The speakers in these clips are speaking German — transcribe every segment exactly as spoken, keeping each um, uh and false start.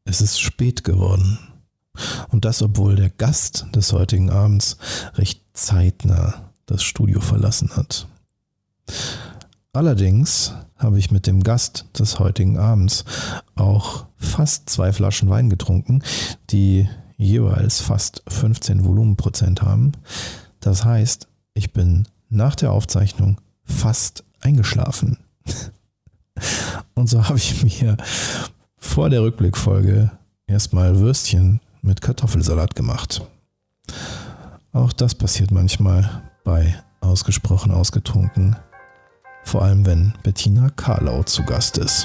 es ist spät geworden. Und das, obwohl der Gast des heutigen Abends recht zeitnah das Studio verlassen hat. Allerdings habe ich mit dem Gast des heutigen Abends auch fast zwei Flaschen Wein getrunken, die jeweils fast fünfzehn Volumenprozent haben. Das heißt, ich bin nach der Aufzeichnung fast eingeschlafen. Und so habe ich mir vor der Rückblickfolge erstmal Würstchen mit Kartoffelsalat gemacht. Auch das passiert manchmal bei Ausgesprochen Ausgetrunken, vor allem wenn Bettina Karlau zu Gast ist.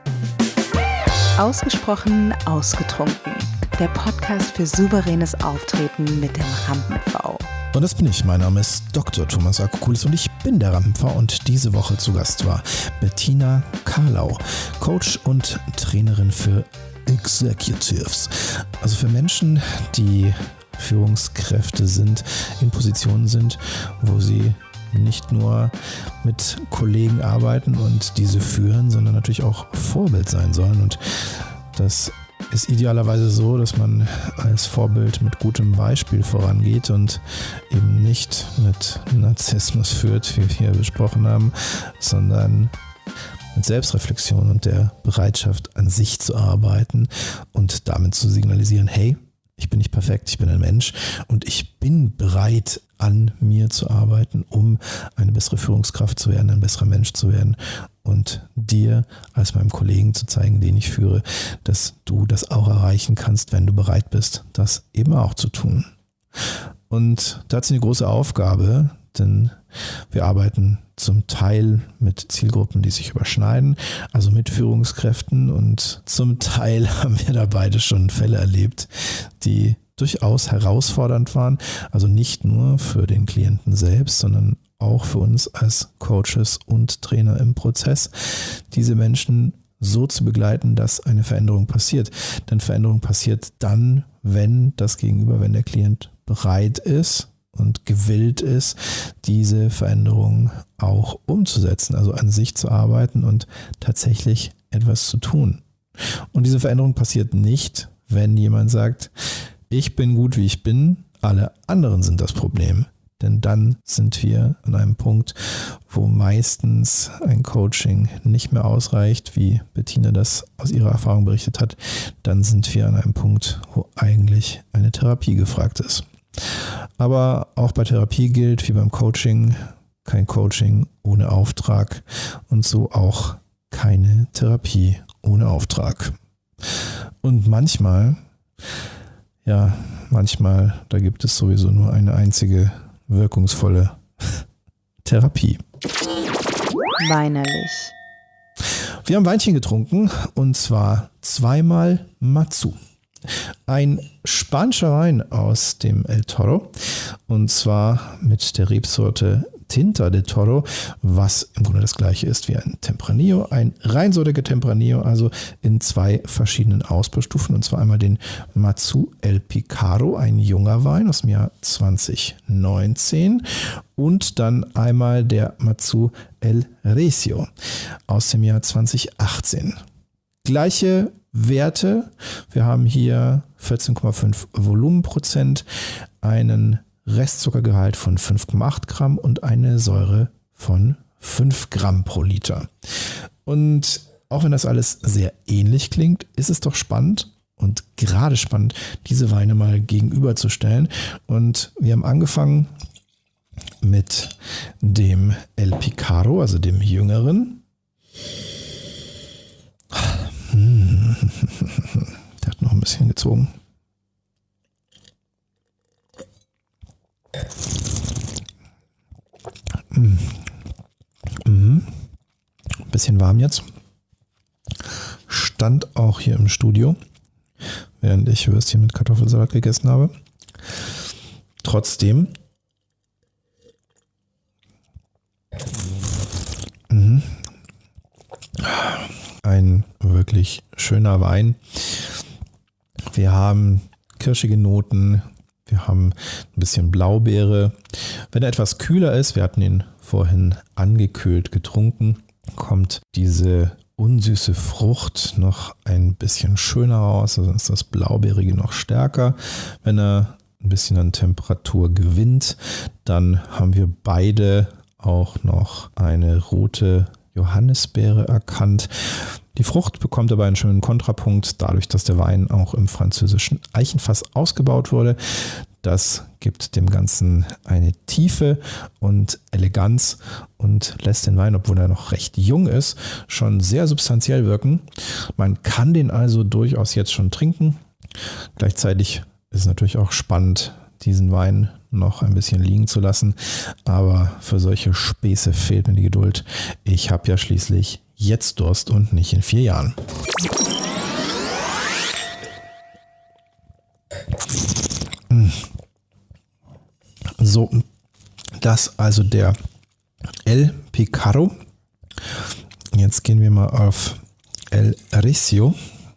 Ausgesprochen Ausgetrunken, der Podcast für souveränes Auftreten mit dem Rampen-V. Und das bin ich. Mein Name ist Doktor Thomas Akokulis und ich bin der Rampen-V und diese Woche zu Gast war Bettina Karlau, Coach und Trainerin für Executives. Also für Menschen, die Führungskräfte sind, in Positionen sind, wo sie nicht nur mit Kollegen arbeiten und diese führen, sondern natürlich auch Vorbild sein sollen. Und das ist idealerweise so, dass man als Vorbild mit gutem Beispiel vorangeht und eben nicht mit Narzissmus führt, wie wir besprochen haben, sondern mit Selbstreflexion und der Bereitschaft, an sich zu arbeiten und damit zu signalisieren, hey, ich bin nicht perfekt, ich bin ein Mensch und ich bin bereit, an mir zu arbeiten, um eine bessere Führungskraft zu werden, ein besserer Mensch zu werden und dir als meinem Kollegen zu zeigen, den ich führe, dass du das auch erreichen kannst, wenn du bereit bist, das eben auch zu tun. Und da hat sie eine große Aufgabe, denn wir arbeiten zum Teil mit Zielgruppen, die sich überschneiden, also mit Führungskräften, und zum Teil haben wir da beide schon Fälle erlebt, die durchaus herausfordernd waren, also nicht nur für den Klienten selbst, sondern auch für uns als Coaches und Trainer im Prozess, diese Menschen so zu begleiten, dass eine Veränderung passiert. Denn Veränderung passiert dann, wenn das Gegenüber, wenn der Klient bereit ist und gewillt ist, diese Veränderung auch umzusetzen, also an sich zu arbeiten und tatsächlich etwas zu tun. Und diese Veränderung passiert nicht, wenn jemand sagt, ich bin gut, wie ich bin, alle anderen sind das Problem. Denn dann sind wir an einem Punkt, wo meistens ein Coaching nicht mehr ausreicht, wie Bettina das aus ihrer Erfahrung berichtet hat. Dann sind wir an einem Punkt, wo eigentlich eine Therapie gefragt ist. Aber auch bei Therapie gilt, wie beim Coaching, kein Coaching ohne Auftrag und so auch keine Therapie ohne Auftrag. Und manchmal, ja, manchmal, da gibt es sowieso nur eine einzige wirkungsvolle Therapie. Weinerlich. Wir haben Weinchen getrunken und zwar zweimal Matsu. Ein spanischer Wein aus dem El Toro und zwar mit der Rebsorte Tinta de Toro, was im Grunde das gleiche ist wie ein Tempranillo, ein reinsortiger Tempranillo, also in zwei verschiedenen Ausbaustufen, und zwar einmal den Matsu El Picaro, ein junger Wein aus dem Jahr zwanzig neunzehn, und dann einmal der Matsu El Recio aus dem Jahr zwanzig achtzehn. Gleiche Werte, wir haben hier vierzehn Komma fünf Volumenprozent, einen Restzuckergehalt von fünf Komma acht Gramm und eine Säure von fünf Gramm pro Liter. Und auch wenn das alles sehr ähnlich klingt, ist es doch spannend und gerade spannend, diese Weine mal gegenüberzustellen. Und wir haben angefangen mit dem El Picaro, also dem Jüngeren. Der hat noch ein bisschen gezogen. Mm. Mm. Bisschen warm jetzt. Stand auch hier im Studio, während ich Würstchen mit Kartoffelsalat gegessen habe. Trotzdem mm. ein wirklich schöner Wein. Wir haben kirschige Noten, wir haben ein bisschen Blaubeere. Wenn er etwas kühler ist, wir hatten ihn vorhin angekühlt getrunken, kommt diese unsüße Frucht noch ein bisschen schöner raus, also ist das Blaubeerige noch stärker. Wenn er ein bisschen an Temperatur gewinnt, dann haben wir beide auch noch eine rote Johannisbeere erkannt. Die Frucht bekommt aber einen schönen Kontrapunkt, dadurch, dass der Wein auch im französischen Eichenfass ausgebaut wurde. Das gibt dem Ganzen eine Tiefe und Eleganz und lässt den Wein, obwohl er noch recht jung ist, schon sehr substanziell wirken. Man kann den also durchaus jetzt schon trinken. Gleichzeitig ist es natürlich auch spannend, diesen Wein noch ein bisschen liegen zu lassen. Aber für solche Späße fehlt mir die Geduld. Ich habe ja schließlich jetzt Durst und nicht in vier Jahren. So, das also der El Picaro. Jetzt gehen wir mal auf El Recio,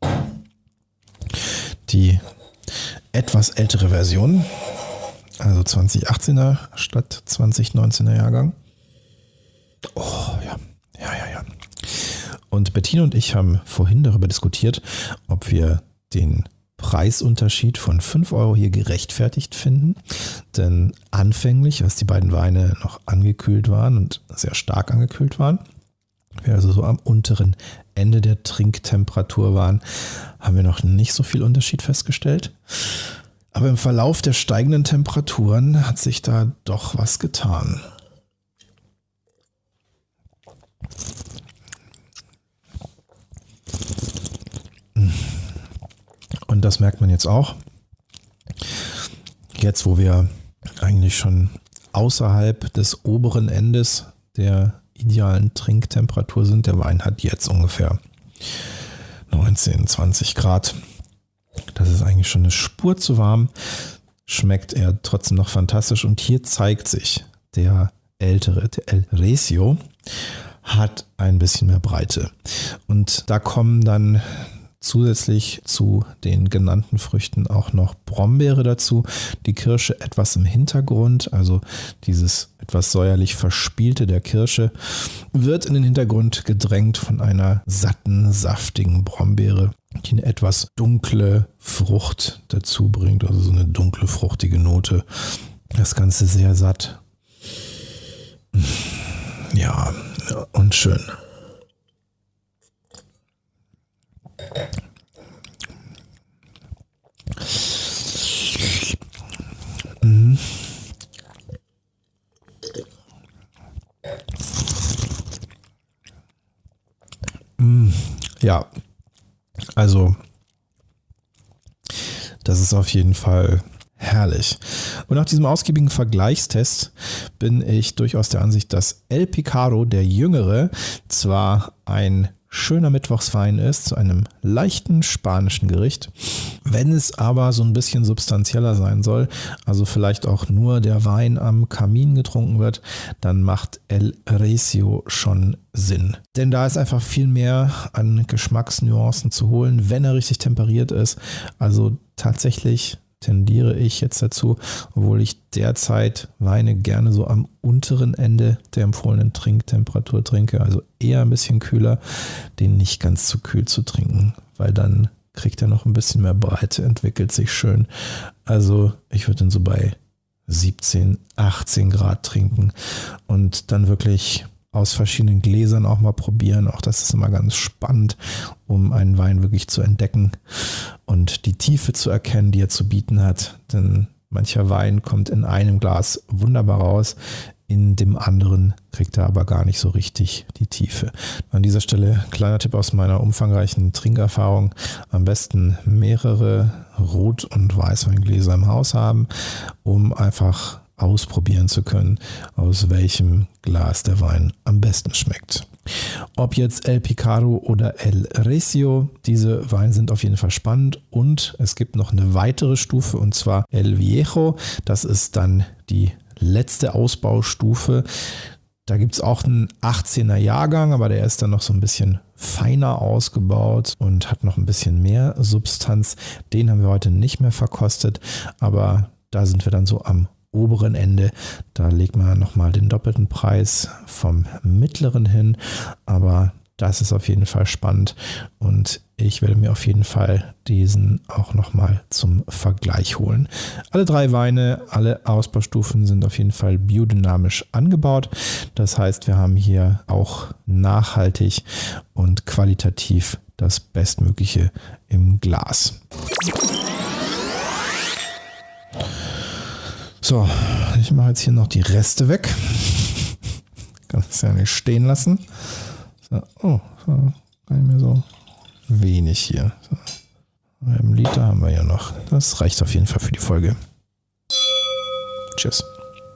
die etwas ältere Version, also zwanzig achtzehner statt zwanzig neunzehner Jahrgang. Oh ja, ja, ja, ja. Und Bettina und ich haben vorhin darüber diskutiert, ob wir den Preisunterschied von fünf Euro hier gerechtfertigt finden. Denn anfänglich, als die beiden Weine noch angekühlt waren und sehr stark angekühlt waren, wir also so am unteren Ende der Trinktemperatur waren, haben wir noch nicht so viel Unterschied festgestellt. Aber im Verlauf der steigenden Temperaturen hat sich da doch was getan. Und das merkt man jetzt auch. Jetzt, wo wir eigentlich schon außerhalb des oberen Endes der idealen Trinktemperatur sind. Der Wein hat jetzt ungefähr neunzehn, zwanzig Grad. Das ist eigentlich schon eine Spur zu warm. Schmeckt er trotzdem noch fantastisch. Und hier zeigt sich, der ältere, der El Recio, hat ein bisschen mehr Breite. Und da kommen dann zusätzlich zu den genannten Früchten auch noch Brombeere dazu. Die Kirsche etwas im Hintergrund, also dieses etwas säuerlich Verspielte der Kirsche, wird in den Hintergrund gedrängt von einer satten, saftigen Brombeere, die eine etwas dunkle Frucht dazu bringt, also so eine dunkle, fruchtige Note. Das Ganze sehr satt. Ja, und schön. Mhm. Mhm. Ja, also das ist auf jeden Fall herrlich. Und nach diesem ausgiebigen Vergleichstest bin ich durchaus der Ansicht, dass El Picaro, der Jüngere, zwar ein schöner Mittwochswein ist, zu einem leichten spanischen Gericht. Wenn es aber so ein bisschen substanzieller sein soll, also vielleicht auch nur der Wein am Kamin getrunken wird, dann macht El Recio schon Sinn. Denn da ist einfach viel mehr an Geschmacksnuancen zu holen, wenn er richtig temperiert ist. Also tatsächlich tendiere ich jetzt dazu, obwohl ich derzeit Weine gerne so am unteren Ende der empfohlenen Trinktemperatur trinke, also eher ein bisschen kühler, den nicht ganz zu kühl zu trinken, weil dann kriegt er noch ein bisschen mehr Breite, entwickelt sich schön. Also ich würde ihn so bei siebzehn, achtzehn Grad trinken und dann wirklich aus verschiedenen Gläsern auch mal probieren. Auch das ist immer ganz spannend, um einen Wein wirklich zu entdecken und die Tiefe zu erkennen, die er zu bieten hat. Denn mancher Wein kommt in einem Glas wunderbar raus, in dem anderen kriegt er aber gar nicht so richtig die Tiefe. An dieser Stelle kleiner Tipp aus meiner umfangreichen Trinkerfahrung. Am besten mehrere Rot- und Weißweingläser im Haus haben, um einfach ausprobieren zu können, aus welchem Glas der Wein am besten schmeckt. Ob jetzt El Picaro oder El Recio, diese Weine sind auf jeden Fall spannend und es gibt noch eine weitere Stufe und zwar El Viejo. Das ist dann die letzte Ausbaustufe. Da gibt es auch einen achtzehner Jahrgang, aber der ist dann noch so ein bisschen feiner ausgebaut und hat noch ein bisschen mehr Substanz. Den haben wir heute nicht mehr verkostet, aber da sind wir dann so am oberen Ende. Da legt man nochmal den doppelten Preis vom mittleren hin, aber Das ist auf jeden Fall spannend und ich werde mir auf jeden Fall diesen auch nochmal zum Vergleich holen. Alle drei Weine, alle Ausbaustufen sind auf jeden Fall biodynamisch angebaut. Das heißt, wir haben hier auch nachhaltig und qualitativ das Bestmögliche im Glas. So, ich mache jetzt hier noch die Reste weg. Kann das ja nicht stehen lassen. So, oh, so, gar nicht mehr so wenig hier. So, einen Liter haben wir ja noch. Das reicht auf jeden Fall für die Folge. Tschüss.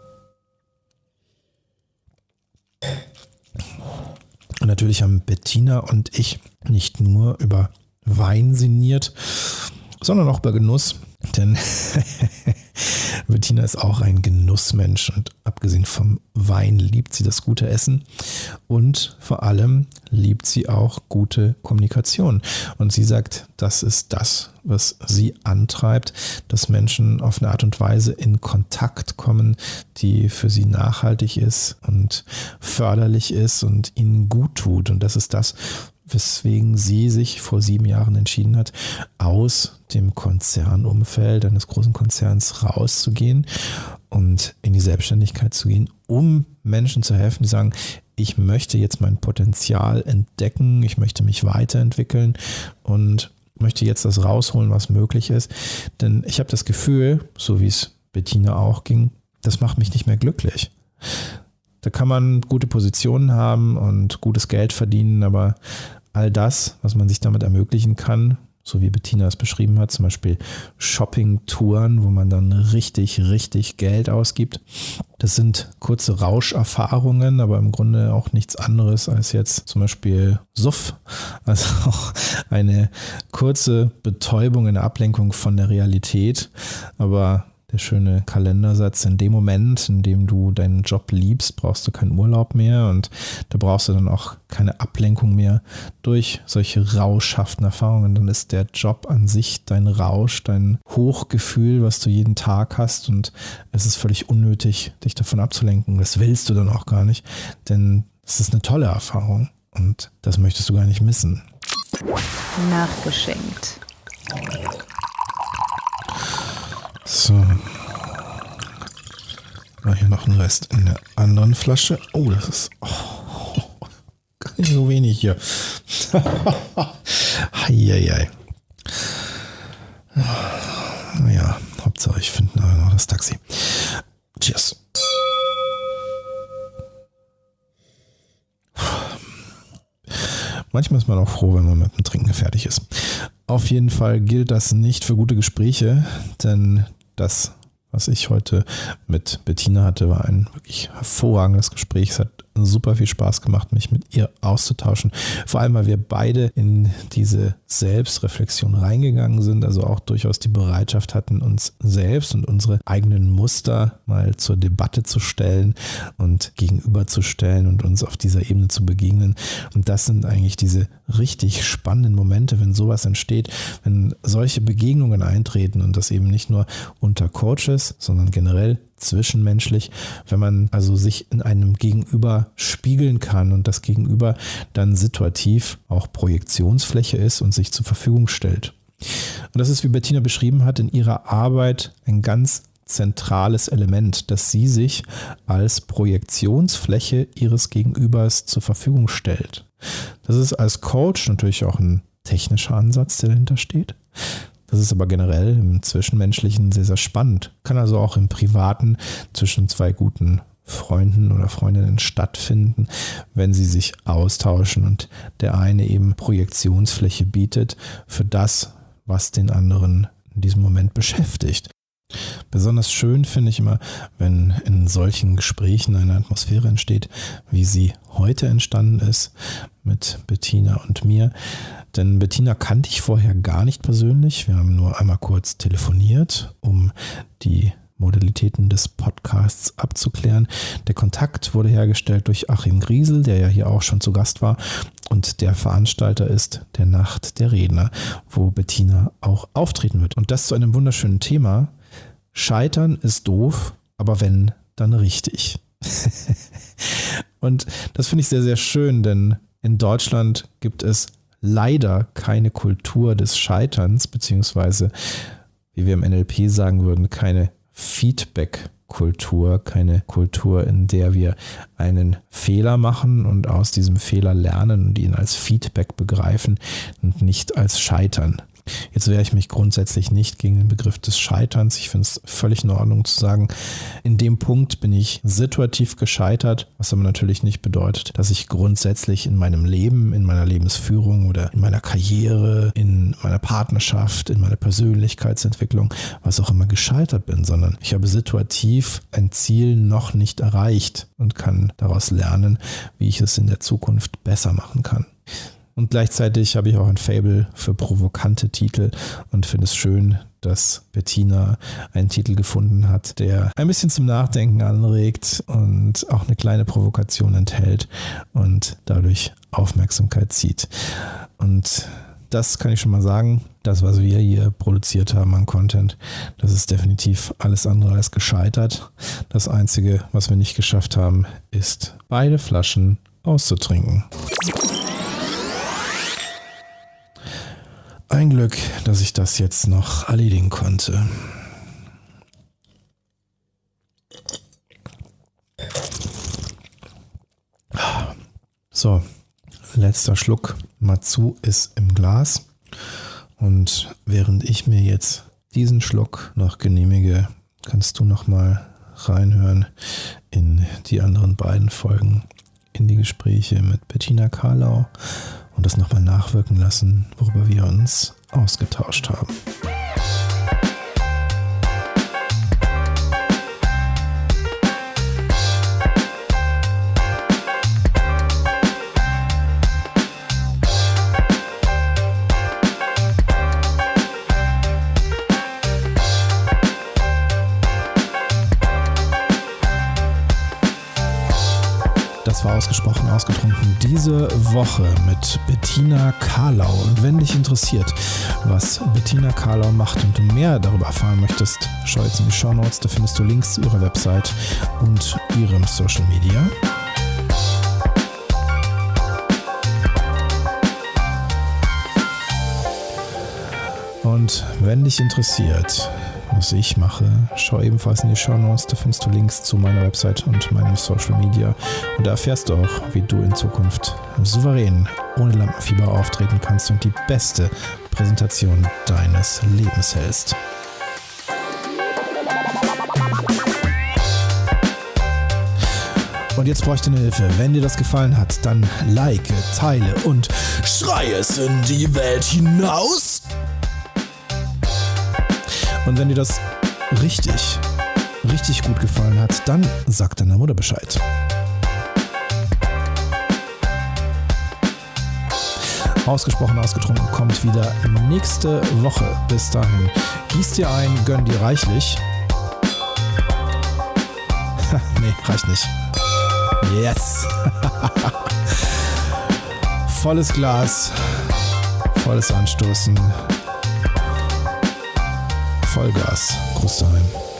Und natürlich haben Bettina und ich nicht nur über Wein sinniert, sondern auch über Genuss. Denn Bettina ist auch ein Genussmensch und abgesehen vom Wein liebt sie das gute Essen und vor allem liebt sie auch gute Kommunikation. Und sie sagt, das ist das, was sie antreibt, dass Menschen auf eine Art und Weise in Kontakt kommen, die für sie nachhaltig ist und förderlich ist und ihnen gut tut. Und das ist das, weswegen sie sich vor sieben Jahren entschieden hat, aus dem Konzernumfeld eines großen Konzerns rauszugehen und in die Selbstständigkeit zu gehen, um Menschen zu helfen, die sagen, ich möchte jetzt mein Potenzial entdecken, ich möchte mich weiterentwickeln und möchte jetzt das rausholen, was möglich ist. Denn ich habe das Gefühl, so wie es Bettina auch ging, das macht mich nicht mehr glücklich. Da kann man gute Positionen haben und gutes Geld verdienen, aber all das, was man sich damit ermöglichen kann, so wie Bettina es beschrieben hat, zum Beispiel Shopping-Touren, wo man dann richtig, richtig Geld ausgibt. Das sind kurze Rauscherfahrungen, aber im Grunde auch nichts anderes als jetzt zum Beispiel Suff. Also auch eine kurze Betäubung, eine Ablenkung von der Realität, aber der schöne Kalendersatz, in dem Moment, in dem du deinen Job liebst, brauchst du keinen Urlaub mehr und da brauchst du dann auch keine Ablenkung mehr durch solche rauschhaften Erfahrungen. Dann ist der Job an sich dein Rausch, dein Hochgefühl, was du jeden Tag hast und es ist völlig unnötig, dich davon abzulenken. Das willst du dann auch gar nicht, denn es ist eine tolle Erfahrung und das möchtest du gar nicht missen. Nachgeschenkt. So. War hier noch ein Rest in der anderen Flasche. Oh, das ist oh, gar nicht so wenig hier. Heieiei. Naja, Hauptsache ich finde noch das Taxi. Cheers. Manchmal ist man auch froh, wenn man mit dem Trinken fertig ist. Auf jeden Fall gilt das nicht für gute Gespräche, denn das, was ich heute mit Bettina hatte, war ein wirklich hervorragendes Gespräch. Es hat super viel Spaß gemacht, mich mit ihr auszutauschen. Vor allem, weil wir beide in diese Selbstreflexion reingegangen sind, also auch durchaus die Bereitschaft hatten, uns selbst und unsere eigenen Muster mal zur Debatte zu stellen und gegenüberzustellen und uns auf dieser Ebene zu begegnen. Und das sind eigentlich diese richtig spannenden Momente, wenn sowas entsteht, wenn solche Begegnungen eintreten und das eben nicht nur unter Coaches, sondern generell zwischenmenschlich, wenn man also sich in einem Gegenüber spiegeln kann und das Gegenüber dann situativ auch Projektionsfläche ist und sich zur Verfügung stellt. Und das ist, wie Bettina beschrieben hat, in ihrer Arbeit ein ganz zentrales Element, dass sie sich als Projektionsfläche ihres Gegenübers zur Verfügung stellt. Das ist als Coach natürlich auch ein technischer Ansatz, der dahinter steht. Das ist aber generell im Zwischenmenschlichen sehr, sehr spannend. Kann also auch im Privaten zwischen zwei guten Freunden oder Freundinnen stattfinden, wenn sie sich austauschen und der eine eben Projektionsfläche bietet für das, was den anderen in diesem Moment beschäftigt. Besonders schön finde ich immer, wenn in solchen Gesprächen eine Atmosphäre entsteht, wie sie heute entstanden ist mit Bettina und mir. Denn Bettina kannte ich vorher gar nicht persönlich. Wir haben nur einmal kurz telefoniert, um die Modalitäten des Podcasts abzuklären. Der Kontakt wurde hergestellt durch Achim Griesel, der ja hier auch schon zu Gast war und der Veranstalter ist der Nacht der Redner, wo Bettina auch auftreten wird. Und das zu einem wunderschönen Thema. Scheitern ist doof, aber wenn, dann richtig. Und das finde ich sehr, sehr schön, denn In Deutschland gibt es leider keine Kultur des Scheiterns, beziehungsweise, wie wir im N L P sagen würden, keine Feedback-Kultur, keine Kultur, in der wir einen Fehler machen und aus diesem Fehler lernen und ihn als Feedback begreifen und nicht als Scheitern. Jetzt wehre ich mich grundsätzlich nicht gegen den Begriff des Scheiterns. Ich finde es völlig in Ordnung zu sagen, in dem Punkt bin ich situativ gescheitert, was aber natürlich nicht bedeutet, dass ich grundsätzlich in meinem Leben, in meiner Lebensführung oder in meiner Karriere, in meiner Partnerschaft, in meiner Persönlichkeitsentwicklung, was auch immer gescheitert bin, sondern ich habe situativ ein Ziel noch nicht erreicht und kann daraus lernen, wie ich es in der Zukunft besser machen kann. Und gleichzeitig habe ich auch ein Faible für provokante Titel und finde es schön, dass Bettina einen Titel gefunden hat, der ein bisschen zum Nachdenken anregt und auch eine kleine Provokation enthält und dadurch Aufmerksamkeit zieht. Und das kann ich schon mal sagen, das, was wir hier produziert haben an Content, das ist definitiv alles andere als gescheitert. Das Einzige, was wir nicht geschafft haben, ist, beide Flaschen auszutrinken. Ein Glück, dass ich das jetzt noch erledigen konnte. So, letzter Schluck Matsu ist im Glas. Und während ich mir jetzt diesen Schluck noch genehmige, kannst du noch mal reinhören in die anderen beiden Folgen, in die Gespräche mit Bettina Karlau und das nochmal nachwirken lassen, worüber wir uns ausgetauscht haben. Das war ausgesprochen ausgetrunken diese Woche mit Bettina Karlau. Und wenn dich interessiert, was Bettina Karlau macht und du mehr darüber erfahren möchtest, schau jetzt in die Shownotes, da findest du Links zu ihrer Website und ihrem Social Media. Und wenn dich interessiert, was ich mache, schau ebenfalls in die Shownotes, da findest du Links zu meiner Website und meinem Social Media und da erfährst du auch, wie du in Zukunft souverän ohne Lampenfieber auftreten kannst und die beste Präsentation deines Lebens hältst. Und jetzt bräuchte ich eine Hilfe. Wenn dir das gefallen hat, dann like, teile und schrei es in die Welt hinaus. Und wenn dir das richtig, richtig gut gefallen hat, dann sag deiner Mutter Bescheid. Ausgesprochen ausgetrunken kommt wieder nächste Woche. Bis dahin, gieß dir ein, gönn dir reichlich. Nee, reicht nicht. Yes! Volles Glas, volles Anstoßen. Vollgas. Gruß daheim.